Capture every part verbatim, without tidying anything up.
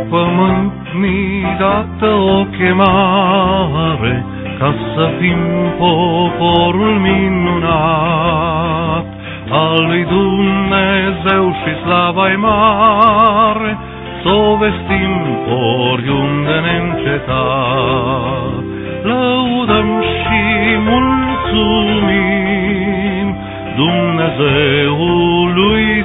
pământ mi dată o chemare, ca să fim poporul minunat al lui Dumnezeu și slava-i mare, s-o vestim oriunde neîncetat. Lăudăm și mulțumim Dumnezeului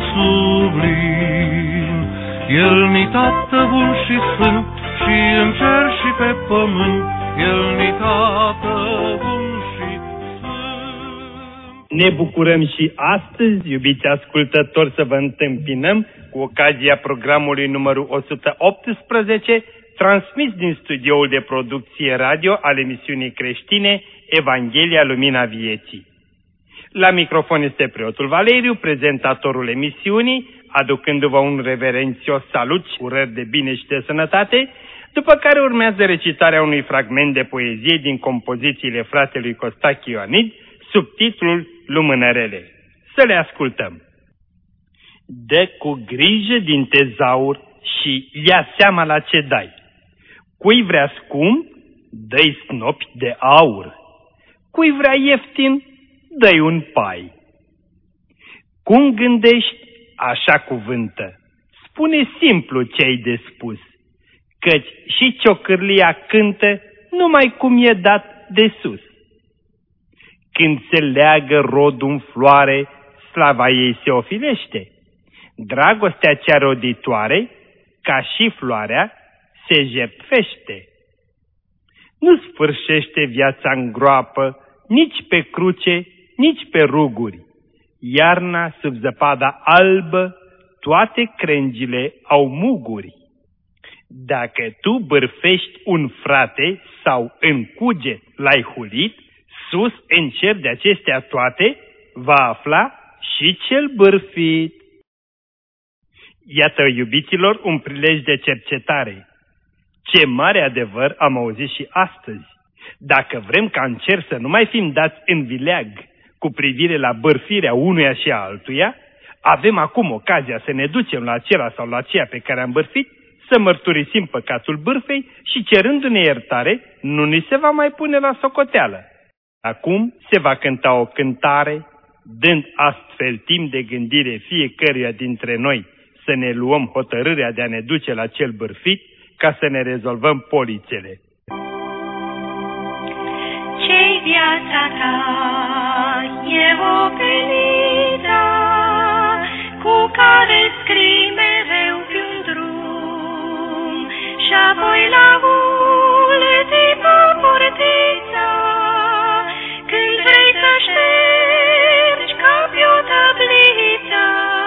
sublim. El ni Tată bun și sfânt, și în cer și pe pământ, El ni Tată bun și sfânt. Ne bucurăm și astăzi, iubiți ascultători, să vă întâmpinăm cu ocazia programului numărul o sută optsprezece, transmis din studioul de producție radio al emisiunii creștine Evanghelia Lumina Vieții. La microfon este preotul Valeriu, prezentatorul emisiunii, aducându-vă un reverențios salut și urări de bine și de sănătate, după care urmează recitarea unui fragment de poezie din compozițiile fratelui Costache Ioanid, sub titlul Lumânărele. Să le ascultăm. Dă cu grijă din tezaur și ia seama la ce dai. Cui vrea scump, dă-i snopi de aur. Cui vrea ieftin, dă-i un pai. Cum gândești, așa cuvântă. Spune simplu ce-ai de spus, căci și ciocârlia cântă numai cum e dat de sus. Când se leagă rodul în floare, slava ei se ofilește. Dragostea cea roditoare, ca și floarea, se jertfește. Nu sfârșește viața în groapă, nici pe cruce, nici pe ruguri. Iarna sub zăpada albă, toate crengile au muguri. Dacă tu bârfești un frate sau în cuget l-ai hulit, sus în cer de acestea toate va afla și cel bârfit. Iată, iubiților, un prilej de cercetare. Ce mare adevăr am auzit și astăzi. Dacă vrem ca în cer să nu mai fim dați în vileag cu privire la bârfirea unuia și a altuia, avem acum ocazia să ne ducem la acela sau la aceea pe care am bârfit, să mărturisim păcatul bârfei și, cerându-ne iertare, nu ni se va mai pune la socoteală. Acum se va cânta o cântare, dând astfel timp de gândire fiecăruia dintre noi să ne luăm hotărârea de a ne duce la cel bârfit ca să ne rezolvăm polițele. Ce-i viața ta e o peniță cu care scrii mereu pe-un drum și apoi la ultima portiță când vrei să ștergi ca pe o tabliță,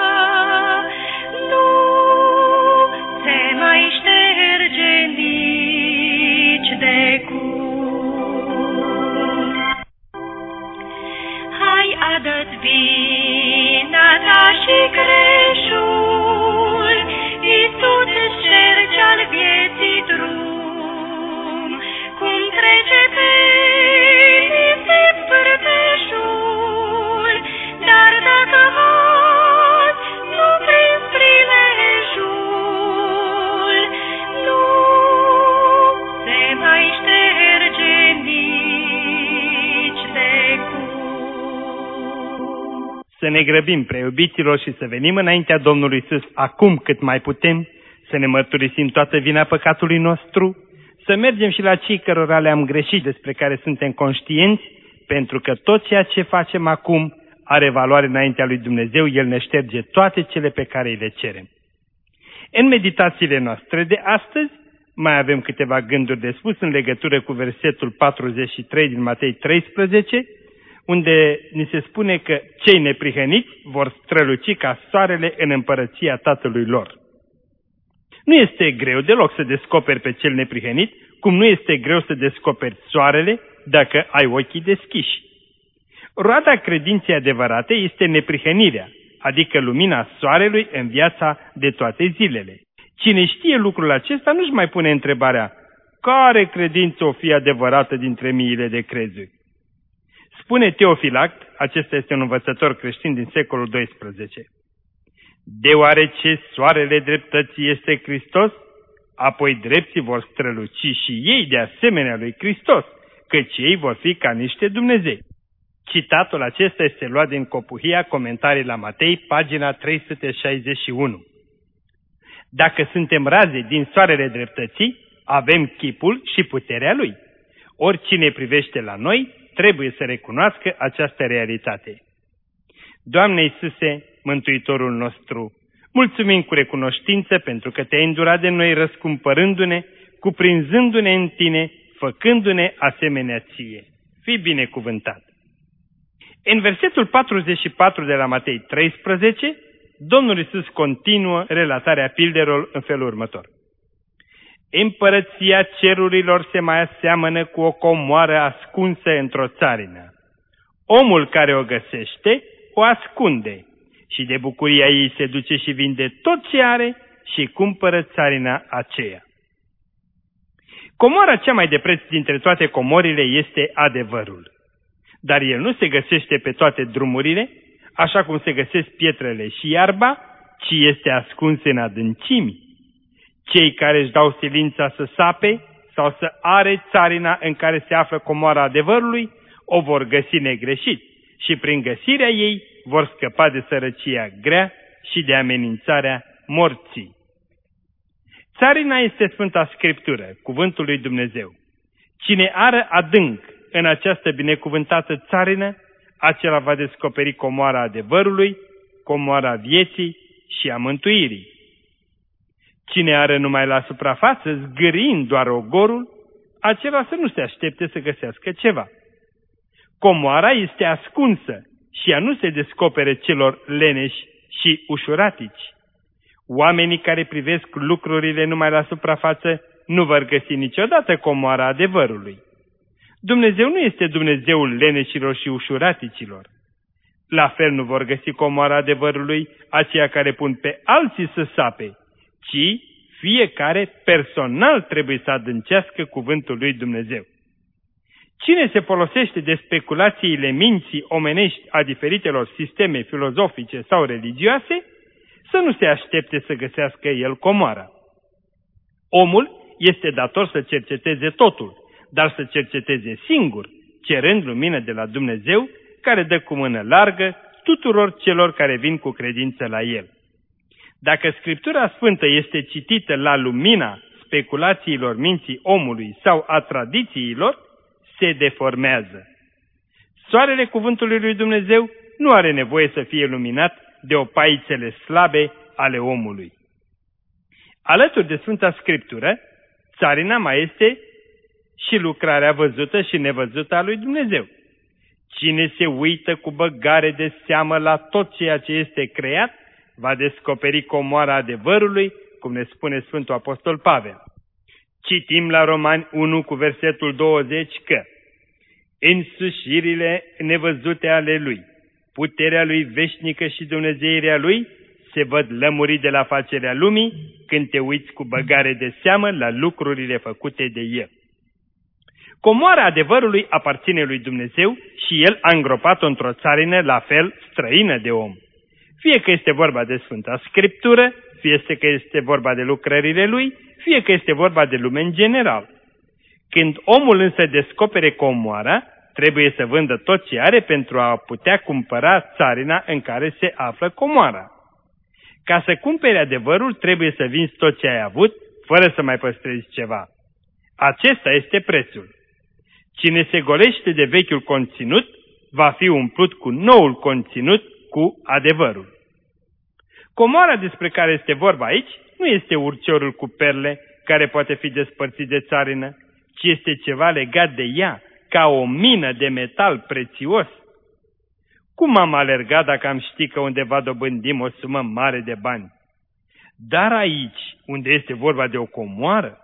nu se mai șterge nici de cum. Hai, adă-ți vina ta și creșul, Iisus îți șterge al vieții drum, cum trece pe nisip pârteșul, dar dacă azi nu prinzi prilejul, nu se mai șterge nici de cum. Să ne grăbim, preiubiților, și să venim înaintea Domnului Iisus acum cât mai putem, să ne mărturisim toată vina păcatului nostru, să mergem și la cei cărora le-am greșit, despre care suntem conștienți, pentru că tot ceea ce facem acum are valoare înaintea lui Dumnezeu, El ne șterge toate cele pe care îi le cerem. În meditațiile noastre de astăzi mai avem câteva gânduri de spus în legătură cu versetul patruzeci și trei din Matei treisprezece, unde ni se spune că cei neprihăniți vor străluci ca soarele în împărăția Tatălui lor. Nu este greu deloc să descoperi pe cel neprihănit, cum nu este greu să descoperi soarele dacă ai ochii deschiși. Roada credinței adevărate este neprihănirea, adică lumina soarelui în viața de toate zilele. Cine știe lucrul acesta nu-și mai pune întrebarea, care credință o fi adevărată dintre miile de crezuri? Spune Teofilact, acesta este un învățător creștin din secolul doisprezece. Deoarece soarele dreptății este Hristos, apoi drepții vor străluci și ei de asemenea lui Hristos, căci ei vor fi ca niște Dumnezei. Citatul acesta este luat din Copuhia, Comentarii la Matei, pagina trei sute șaizeci și unu. Dacă suntem raze din soarele dreptății, avem chipul și puterea Lui. Oricine privește la noi, trebuie să recunoască această realitate. Doamne Iisuse, Mântuitorul nostru, mulțumim cu recunoștință pentru că Te-ai îndurat de noi răscumpărându-ne, cuprinzându-ne în Tine, făcându-ne asemenea Ție. Fii binecuvântat! În versetul patruzeci și patru de la Matei treisprezece, Domnul Iisus continuă relatarea pildelor în felul următor. Împărăția cerurilor se mai aseamănă cu o comoară ascunsă într-o țarină. Omul care o găsește, o ascunde și de bucuria ei se duce și vinde tot ce are și cumpără țarina aceea. Comoara cea mai de preț dintre toate comorile este adevărul. Dar el nu se găsește pe toate drumurile, așa cum se găsesc pietrele și iarba, ci este ascuns în adâncimi. Cei care își dau silința să sape sau să are țarina în care se află comoara adevărului, o vor găsi negreșit și prin găsirea ei vor scăpa de sărăcia grea și de amenințarea morții. Țarina este Sfânta Scriptură, cuvântul lui Dumnezeu. Cine are adânc în această binecuvântată țarină, acela va descoperi comoara adevărului, comoara vieții și a mântuirii. Cine are numai la suprafață, zgâriind doar ogorul, acela să nu se aștepte să găsească ceva. Comoara este ascunsă și ea nu se descopere celor leneși și ușuratici. Oamenii care privesc lucrurile numai la suprafață nu vor găsi niciodată comoara adevărului. Dumnezeu nu este Dumnezeul leneșilor și ușuraticilor. La fel nu vor găsi comoara adevărului aceia care pun pe alții să sape, ci fiecare personal trebuie să adâncească cuvântul lui Dumnezeu. Cine se folosește de speculațiile minții omenești a diferitelor sisteme filozofice sau religioase, să nu se aștepte să găsească el comoara. Omul este dator să cerceteze totul, dar să cerceteze singur, cerând lumină de la Dumnezeu, care dă cu mână largă tuturor celor care vin cu credință la El. Dacă Scriptura Sfântă este citită la lumina speculațiilor minții omului sau a tradițiilor, se deformează. Soarele cuvântului lui Dumnezeu nu are nevoie să fie luminat de opaițele slabe ale omului. Alături de Sfânta Scriptură, țarina mai este și lucrarea văzută și nevăzută a lui Dumnezeu. Cine se uită cu băgare de seamă la tot ceea ce este creat, va descoperi comoara adevărului, cum ne spune Sfântul Apostol Pavel. Citim la Romani unu cu versetul douăzeci că însușirile nevăzute ale Lui, puterea Lui veșnică și dumnezeirea Lui se văd lămuri de la facerea lumii când te uiți cu băgare de seamă la lucrurile făcute de El. Comoara adevărului aparține lui Dumnezeu și El a îngropat-o într-o țarină la fel străină de om. Fie că este vorba de Sfânta Scriptură, fie că este vorba de lucrările Lui, fie că este vorba de lume în general. Când omul însă descopere comoara, trebuie să vândă tot ce are pentru a putea cumpăra țarina în care se află comoara. Ca să cumperi adevărul, trebuie să vinzi tot ce ai avut, fără să mai păstrezi ceva. Acesta este prețul. Cine se golește de vechiul conținut, va fi umplut cu noul conținut, cu adevărul. Comoara despre care este vorba aici nu este urciorul cu perle care poate fi despărțit de țarină, ci este ceva legat de ea, ca o mină de metal prețios. Cum am alergat dacă am ști că undeva dobândim o sumă mare de bani? Dar aici, unde este vorba de o comoară,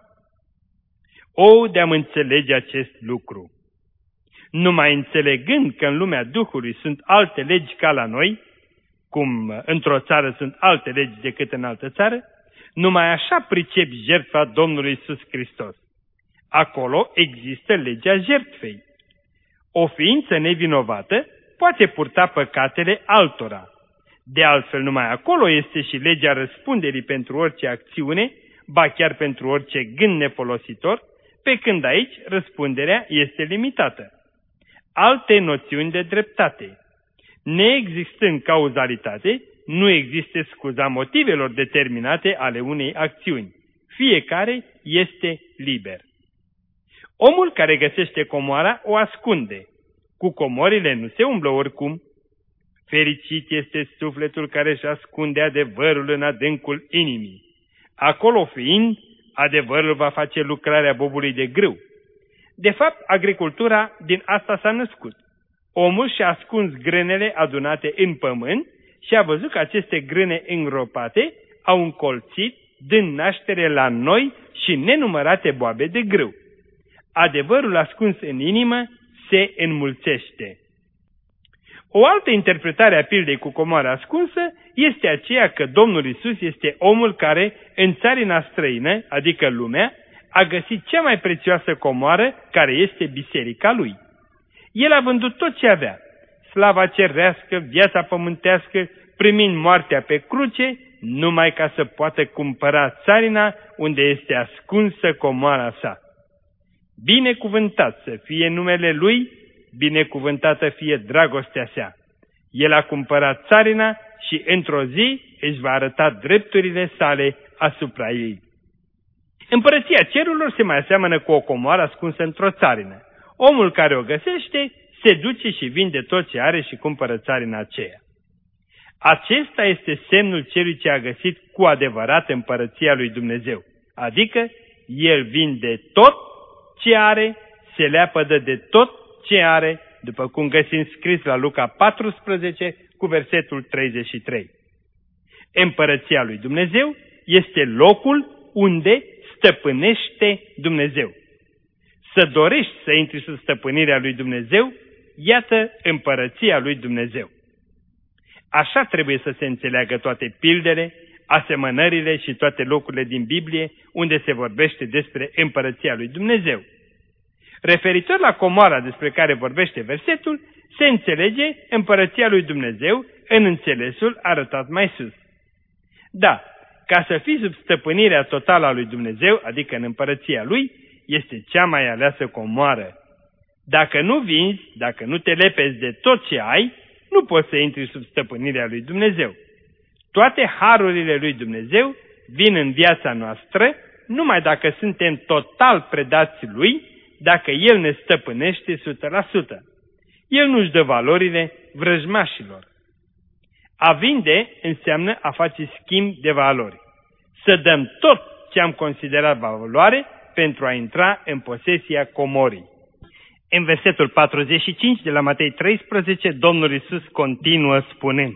o, de-am înțelege acest lucru. Numai înțelegând că în lumea Duhului sunt alte legi ca la noi, cum într-o țară sunt alte legi decât în altă țară, numai așa pricep jertfa Domnului Iisus Hristos. Acolo există legea jertfei. O ființă nevinovată poate purta păcatele altora. De altfel, numai acolo este și legea răspunderii pentru orice acțiune, ba chiar pentru orice gând nefolositor, pe când aici răspunderea este limitată. Alte noțiuni de dreptate. Neexistând cauzalitate, nu există scuza motivelor determinate ale unei acțiuni. Fiecare este liber. Omul care găsește comoara o ascunde. Cu comorile nu se umblă oricum. Fericit este sufletul care își ascunde adevărul în adâncul inimii. Acolo fiind, adevărul va face lucrarea bobului de grâu. De fapt, agricultura din asta s-a născut. Omul și-a ascuns grânele adunate în pământ și a văzut că aceste grâne îngropate au încolțit, dând naștere la noi și nenumărate boabe de grâu. Adevărul ascuns în inimă se înmulțește. O altă interpretare a pildei cu comoara ascunsă este aceea că Domnul Iisus este omul care, în țarina străină, adică lumea, a găsit cea mai prețioasă comoară, care este biserica lui. El a vândut tot ce avea, slava cerească, viața pământească, primind moartea pe cruce, numai ca să poată cumpăra țarina unde este ascunsă comoara sa. Binecuvântat să fie numele lui, binecuvântată fie dragostea sa. El a cumpărat țarina și într-o zi își va arăta drepturile sale asupra ei. Împărăția cerurilor se mai aseamănă cu o comoară ascunsă într-o țarină. Omul care o găsește se duce și vinde tot ce are și cumpără țarina aceea. Acesta este semnul celui ce a găsit cu adevărat împărăția lui Dumnezeu, adică el vinde tot ce are, se leapădă de tot ce are, după cum găsim scris la Luca paisprezece cu versetul treizeci și trei. Împărăția lui Dumnezeu este locul unde stăpânește Dumnezeu. Să dorești să intri sub stăpânirea lui Dumnezeu, iată împărăția lui Dumnezeu. Așa trebuie să se înțeleagă toate pildele, asemănările și toate locurile din Biblie unde se vorbește despre împărăția lui Dumnezeu. Referitor la comoara despre care vorbește versetul, se înțelege împărăția lui Dumnezeu în înțelesul arătat mai sus. Da, ca să fii sub stăpânirea totală a lui Dumnezeu, adică în împărăția lui, este cea mai aleasă comoară. Dacă nu vinzi, dacă nu te lepezi de tot ce ai, nu poți să intri sub stăpânirea lui Dumnezeu. Toate harurile lui Dumnezeu vin în viața noastră numai dacă suntem total predați lui, dacă El ne stăpânește o sută la sută. El nu-și dă valorile vrăjmașilor. A vinde înseamnă a face schimb de valori. Să dăm tot ce am considerat valoare pentru a intra în posesia comorii. În versetul patruzeci și cinci de la Matei treisprezece, Domnul Iisus continuă spunând: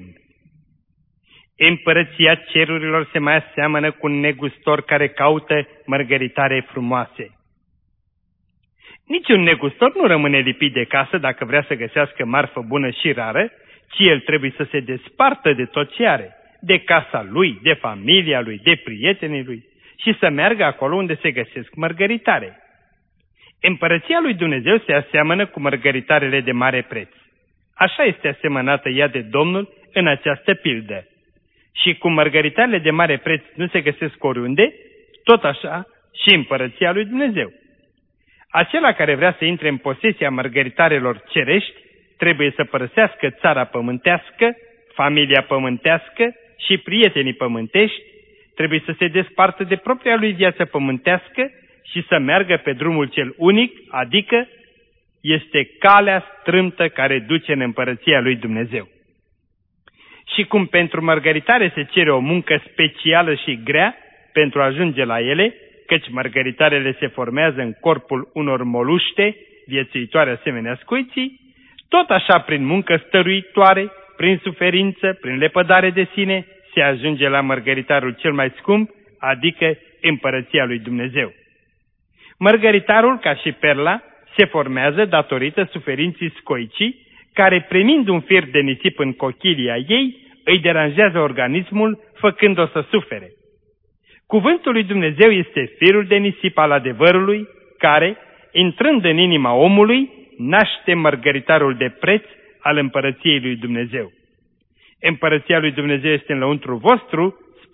Împărăția cerurilor se mai aseamănă cu un negustor care caută mărgăritare frumoase. Niciun negustor nu rămâne lipit de casă dacă vrea să găsească marfă bună și rară, ci el trebuie să se despartă de tot ce are, de casa lui, de familia lui, de prietenii lui, și să meargă acolo unde se găsesc mărgăritare. Împărăția lui Dumnezeu se aseamănă cu mărgăritarele de mare preț. Așa este asemănată ea de Domnul în această pildă. Și cum mărgăritarele de mare preț nu se găsesc oriunde, tot așa și împărăția lui Dumnezeu. Acela care vrea să intre în posesia mărgăritarelor cerești trebuie să părăsească țara pământească, familia pământească și prietenii pământești, trebuie să se despartă de propria lui viață pământească și să meargă pe drumul cel unic, adică este calea strâmtă care duce în împărăția lui Dumnezeu. Și cum pentru mărgăritare se cere o muncă specială și grea pentru a ajunge la ele, căci mărgăritarele se formează în corpul unor moluște, viețuitoare asemenea scuiții, tot așa prin muncă stăruitoare, prin suferință, prin lepădare de sine, se ajunge la mărgăritarul cel mai scump, adică împărăția lui Dumnezeu. Mărgăritarul, ca și perla, se formează datorită suferinții scoicii, care, primind un fir de nisip în cochilia ei, îi deranjează organismul, făcând-o să sufere. Cuvântul lui Dumnezeu este firul de nisip al adevărului, care, intrând în inima omului, naște mărgăritarul de preț al împărăției lui Dumnezeu. Împărăția lui Dumnezeu este în lăuntru vostru,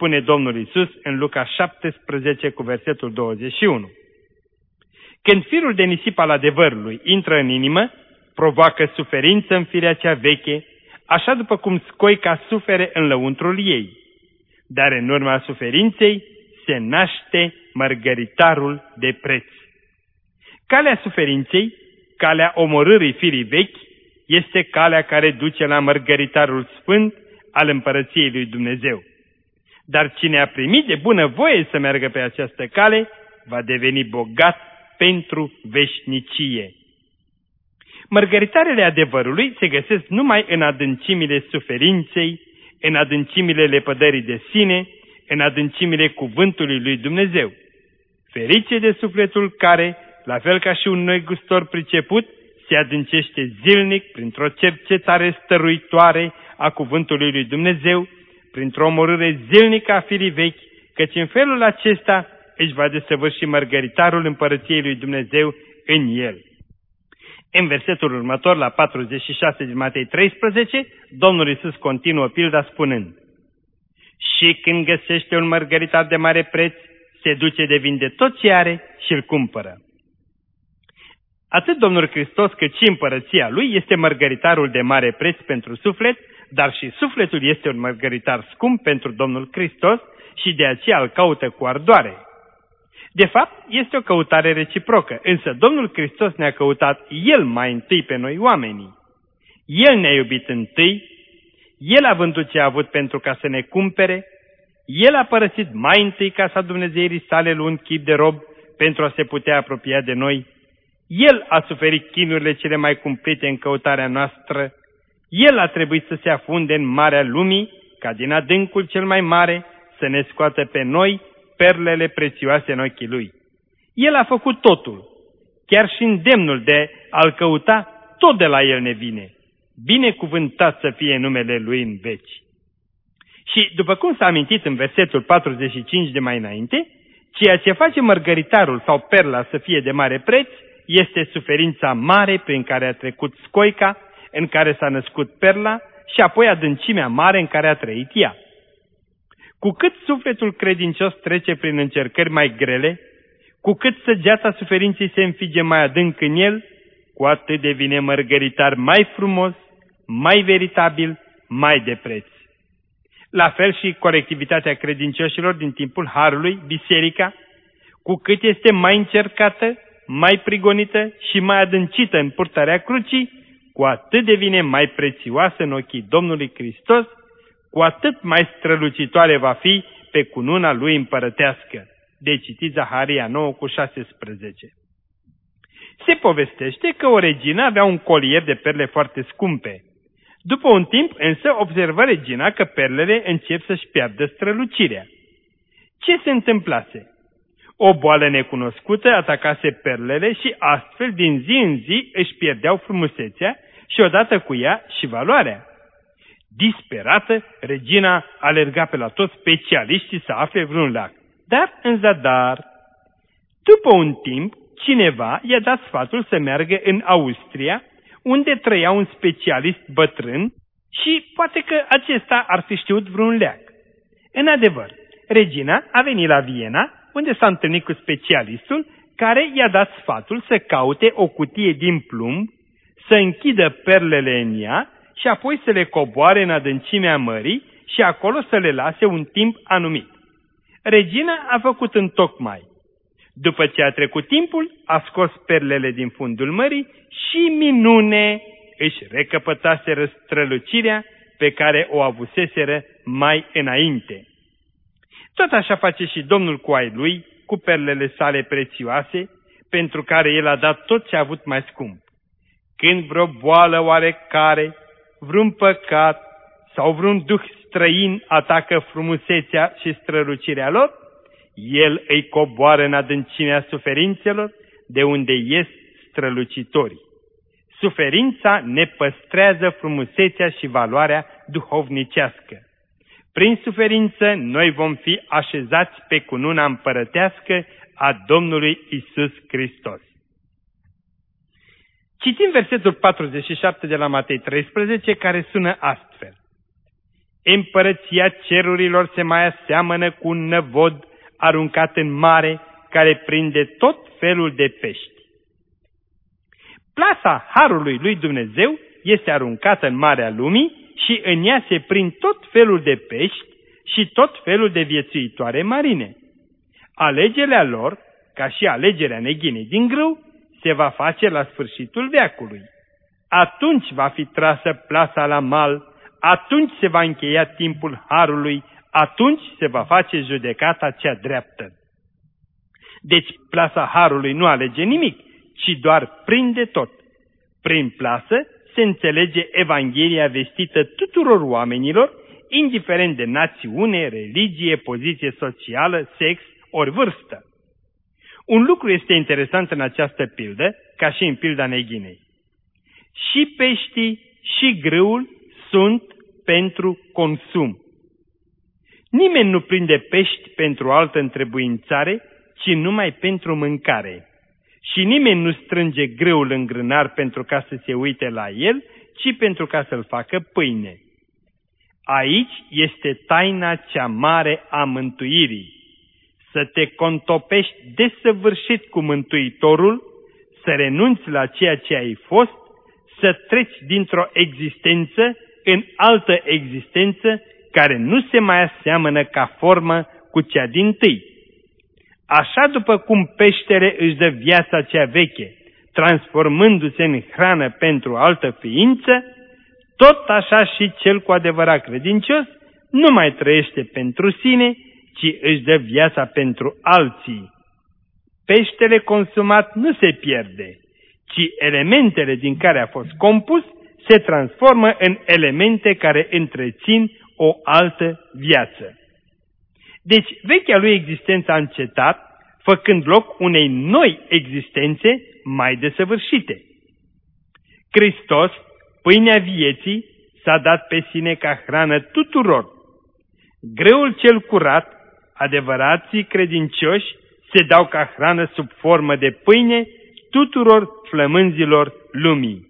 spune Domnul Iisus în Luca șaptesprezece cu versetul douăzeci și unu. Când firul de nisip al adevărului intră în inimă, provoacă suferință în firea cea veche, așa după cum scoica sufere în lăuntrul ei. Dar în urma suferinței se naște mărgăritarul de preț. Calea suferinței, calea omorârii firii vechi, este calea care duce la mărgăritarul sfânt al împărăției lui Dumnezeu. Dar cine a primit de bună voie să meargă pe această cale, va deveni bogat pentru veșnicie. Mărgăritarele adevărului se găsesc numai în adâncimile suferinței, în adâncimile lepădării de sine, în adâncimile cuvântului lui Dumnezeu. Ferice de sufletul care, la fel ca și un negustor priceput, se adâncește zilnic printr-o cercetare stăruitoare a cuvântului lui Dumnezeu, printr-o omorâre zilnică a firii vechi, căci în felul acesta își va desăvârși mărgăritarul împărăției lui Dumnezeu în el. În versetul următor, la patruzeci și șase din Matei treisprezece, Domnul Iisus continuă pilda spunând: și când găsește un mărgăritar de mare preț, se duce de vinde tot ce are și îl cumpără. Atât Domnul Hristos cât și împărăția Lui este mărgăritarul de mare preț pentru suflet, dar și sufletul este un mărgăritar scump pentru Domnul Hristos și de aceea îl caută cu ardoare. De fapt, este o căutare reciprocă, însă Domnul Hristos ne-a căutat El mai întâi pe noi oamenii. El ne-a iubit întâi, El a vândut ce a avut pentru ca să ne cumpere, El a părăsit mai întâi casa Dumnezeirii sale luând chip de rob pentru a se putea apropia de noi. El a suferit chinurile cele mai cumplite în căutarea noastră. El a trebuit să se afunde în marea lumii, ca din adâncul cel mai mare să ne scoată pe noi perlele prețioase în ochii Lui. El a făcut totul, chiar și îndemnul de a-L căuta, tot de la El ne vine. Binecuvântat să fie numele Lui în veci. Și după cum s-a amintit în versetul patruzeci și cinci de mai înainte, ceea ce face mărgăritarul sau perla să fie de mare preț este suferința mare prin care a trecut scoica, în care s-a născut perla și apoi adâncimea mare în care a trăit ea. Cu cât sufletul credincios trece prin încercări mai grele, cu cât săgeata suferinței se înfige mai adânc în el, cu atât devine mărgăritar mai frumos, mai veritabil, mai de preț. La fel și colectivitatea credincioșilor din timpul Harului, biserica, cu cât este mai încercată, mai prigonită și mai adâncită în purtarea crucii, cu atât devine mai prețioasă în ochii Domnului Hristos, cu atât mai strălucitoare va fi pe cununa Lui împărătească. De citit Zaharia nouă cu șasesprezece. Se povestește că o regină avea un colier de perle foarte scumpe. După un timp însă observă regina că perlele încep să-și piardă strălucirea. Ce se întâmplase? O boală necunoscută atacase perlele și astfel din zi în zi își pierdeau frumusețea și odată cu ea și valoarea. Disperată, regina alerga pe la toți specialiștii să afle vreun leac, dar în zadar. După un timp, cineva i-a dat sfatul să meargă în Austria, unde trăia un specialist bătrân și poate că acesta ar fi știut vreun leac. În adevăr, regina a venit la Viena, unde s-a întâlnit cu specialistul, care i-a dat sfatul să caute o cutie din plumb, să închidă perlele în ea și apoi să le coboare în adâncimea mării și acolo să le lase un timp anumit. Regina a făcut întocmai. După ce a trecut timpul, a scos perlele din fundul mării și, minune, își recăpătaseră strălucirea pe care o avuseseră mai înainte. Tot așa face și Domnul cu ai Lui, cu perlele sale prețioase, pentru care El a dat tot ce a avut mai scump. Când vreo boală oarecare, vreun păcat sau vreun duh străin atacă frumusețea și strălucirea lor, El îi coboară în adâncimea suferințelor, de unde ies strălucitorii. Suferința ne păstrează frumusețea și valoarea duhovnicească. Prin suferință noi vom fi așezați pe cununa împărătească a Domnului Isus Hristos. Citim versetul patruzeci și șapte de la Matei treisprezece, care sună astfel. Împărăția cerurilor se mai aseamănă cu un năvod aruncat în mare, care prinde tot felul de pești. Plasa harului lui Dumnezeu este aruncată în marea lumii și în ea se prind tot felul de pești și tot felul de viețuitoare marine. Alegerea lor, ca și alegerea neghinei din grâu, se va face la sfârșitul veacului. Atunci va fi trasă plasa la mal, atunci se va încheia timpul harului, atunci se va face judecata cea dreaptă. Deci plasa harului nu alege nimic, ci doar prinde tot. Prin plasă se înțelege Evanghelia vestită tuturor oamenilor, indiferent de națiune, religie, poziție socială, sex ori vârstă. Un lucru este interesant în această pildă, ca și în pilda neghinei. Și peștii și grâul sunt pentru consum. Nimeni nu prinde pești pentru altă întrebuințare, ci numai pentru mâncare. Și nimeni nu strânge grâul în grânar pentru ca să se uite la el, ci pentru ca să-l facă pâine. Aici este taina cea mare a mântuirii. Să te contopești desăvârșit cu Mântuitorul, să renunți la ceea ce ai fost, să treci dintr-o existență în altă existență care nu se mai aseamănă ca formă cu cea dintâi. Așa după cum peștele își dă viața cea veche, transformându-se în hrană pentru altă ființă, tot așa și cel cu adevărat credincios nu mai trăiește pentru sine, ci își dă viața pentru alții. Peștele consumat nu se pierde, ci elementele din care a fost compus se transformă în elemente care întrețin o altă viață. Deci vechea lui existență a încetat, făcând loc unei noi existențe mai desăvârșite. Hristos, pâinea vieții, s-a dat pe sine ca hrană tuturor. Grâul cel curat, adevărații credincioși, se dau ca hrană sub formă de pâine tuturor flămânzilor lumii.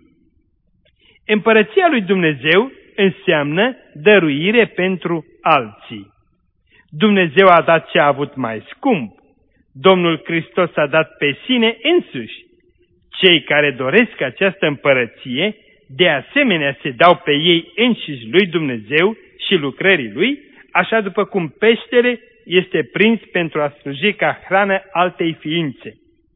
Împărăția lui Dumnezeu înseamnă dăruire pentru alții. Dumnezeu a dat ce a avut mai scump. Domnul Hristos a dat pe sine însuși. Cei care doresc această împărăție, de asemenea se dau pe ei înșiși lui Dumnezeu și lucrării lui, așa după cum peștele este prins pentru a sluji ca hrană altei ființe.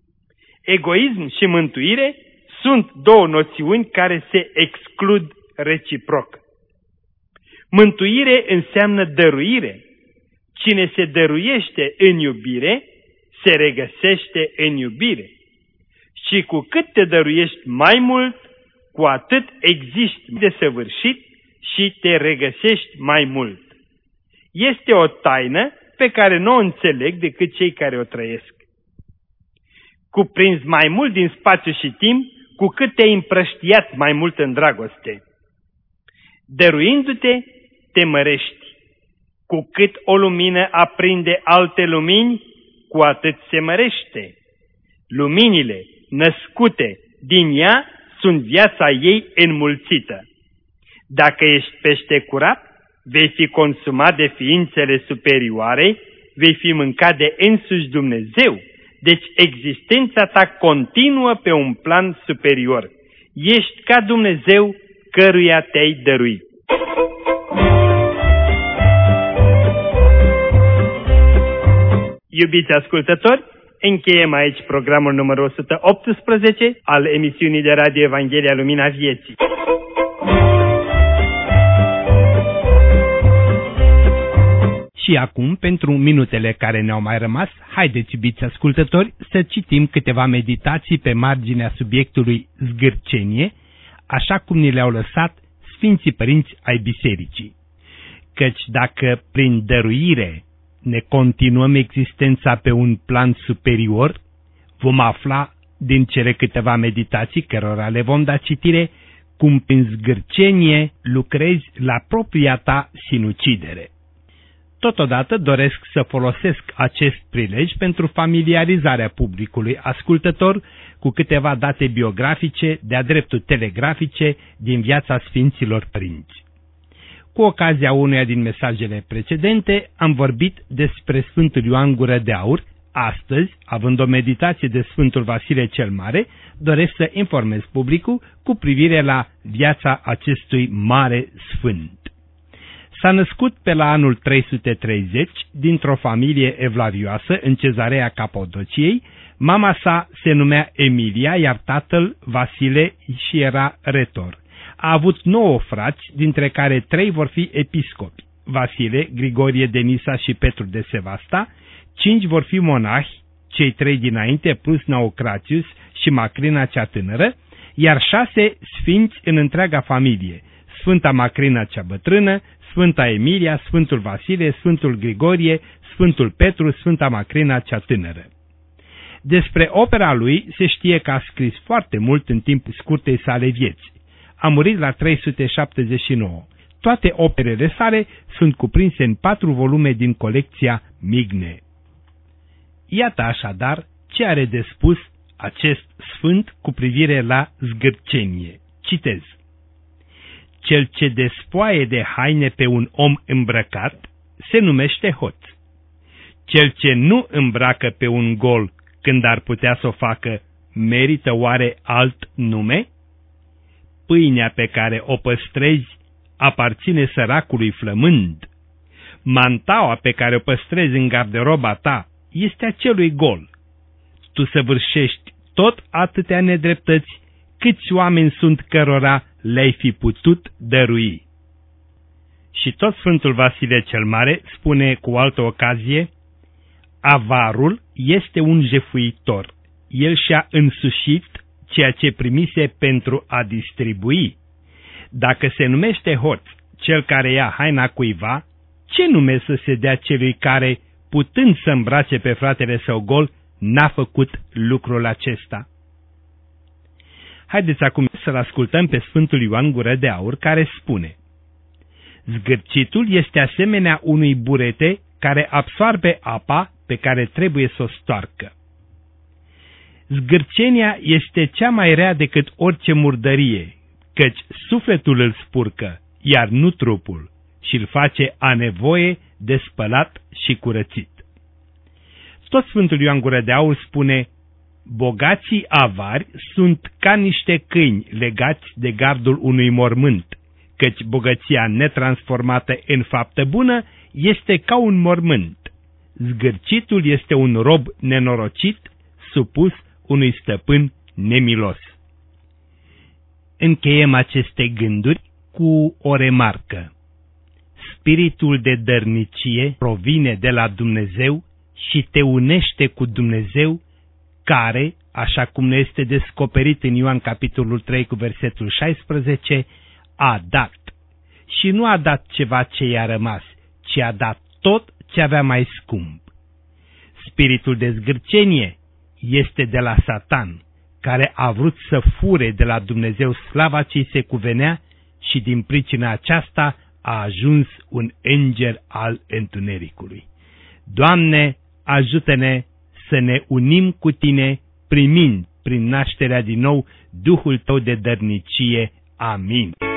Egoism și mântuire sunt două noțiuni care se exclud reciproc. Mântuire înseamnă dăruire. Cine se dăruiește în iubire, se regăsește în iubire. Și cu cât te dăruiești mai mult, cu atât existi desăvârșit și te regăsești mai mult. Este o taină pe care nu o înțeleg decât cei care o trăiesc. Cuprins mai mult din spațiu și timp, cu cât te-ai împrăștiat mai mult în dragoste. Dăruindu-te, te mărești. Cu cât o lumină aprinde alte lumini, cu atât se mărește. Luminile născute din ea sunt viața ei înmulțită. Dacă ești pește curat, vei fi consumat de ființele superioare, vei fi mâncat de însuși Dumnezeu, deci existența ta continuă pe un plan superior. Ești ca Dumnezeu căruia te-ai dăruit. Iubiți ascultători, încheiem aici programul numărul o sută optsprezece al emisiunii de radio Evanghelia Lumina Vieții. Și acum, pentru minutele care ne-au mai rămas, haideți, iubiți ascultători, să citim câteva meditații pe marginea subiectului zgârcenie, așa cum ni le-au lăsat Sfinții Părinți ai Bisericii. Căci dacă prin dăruire ne continuăm existența pe un plan superior, vom afla din cele câteva meditații cărora le vom da citire, cum prin zgârcenie lucrezi la propria ta sinucidere. Totodată doresc să folosesc acest prilej pentru familiarizarea publicului ascultător cu câteva date biografice, de-a dreptul telegrafice, din viața Sfinților Părinți. Cu ocazia unuia din mesajele precedente, am vorbit despre Sfântul Ioan Gură de Aur. Astăzi, având o meditație de Sfântul Vasile cel Mare, doresc să informez publicul cu privire la viața acestui mare sfânt. S-a născut pe la anul trei sute treizeci dintr-o familie evlavioasă în Cezarea Capodociei. Mama sa se numea Emilia, iar tatăl Vasile și era retor. A avut nouă frați, dintre care trei vor fi episcopi: Vasile, Grigorie de Nisa și Petru de Sevasta. Cinci vor fi monahi, cei trei dinainte, plus Naucratius și Macrina cea tânără, iar șase sfinți în întreaga familie: Sfânta Macrina cea bătrână, Sfânta Emilia, Sfântul Vasile, Sfântul Grigorie, Sfântul Petru, Sfânta Macrina cea tânără. Despre opera lui se știe că a scris foarte mult în timpul scurtei sale vieți. A murit la trei sute șaptezeci și nouă. Toate operele sale sunt cuprinse în patru volume din colecția Migne. Iată așadar ce are de spus acest sfânt cu privire la zgârcenie. Citez: Cel ce despoaie de haine pe un om îmbrăcat se numește hoț. Cel ce nu îmbracă pe un gol când ar putea să o facă, merită oare alt nume? Pâinea pe care o păstrezi aparține săracului flămând. Mantaua pe care o păstrezi în garderoba ta este a celui gol. Tu săvârșești tot atâtea nedreptăți câți oameni sunt cărora le-ai fi putut dărui. Și tot Sfântul Vasile cel Mare spune cu altă ocazie: avarul este un jefuitor. El și-a însușit ceea ce primise pentru a distribui. Dacă se numește hoț cel care ia haina cuiva, ce nume să se dea celui care, putând să îmbrace pe fratele său gol, n-a făcut lucrul acesta? Haideți acum să-l ascultăm pe Sfântul Ioan Gură de Aur, care spune: zgârcitul este asemenea unui burete care absoarbe apa pe care trebuie să o stoarcă. Zgârcenia este cea mai rea decât orice murdărie, căci sufletul îl spurcă, iar nu trupul, și îl face a nevoie de spălat și curățit. Tot Sfântul Ioan Gură de Aur spune: bogații avari sunt ca niște câini legați de gardul unui mormânt, căci bogăția netransformată în faptă bună este ca un mormânt. Zgârcitul este un rob nenorocit, supus unui stăpân nemilos. Încheiem aceste gânduri cu o remarcă. Spiritul de dărnicie provine de la Dumnezeu și te unește cu Dumnezeu, care, așa cum ne este descoperit în Ioan capitolul trei cu versetul șaisprezece, a dat. Și nu a dat ceva ce i-a rămas, ci a dat tot ce avea mai scump. Spiritul de zgârcenie este de la Satan, care a vrut să fure de la Dumnezeu slava ce-i se cuvenea și din pricina aceasta a ajuns un înger al întunericului. Doamne, ajută-ne să ne unim cu Tine, primind prin nașterea din nou Duhul Tău de dărnicie. Amin.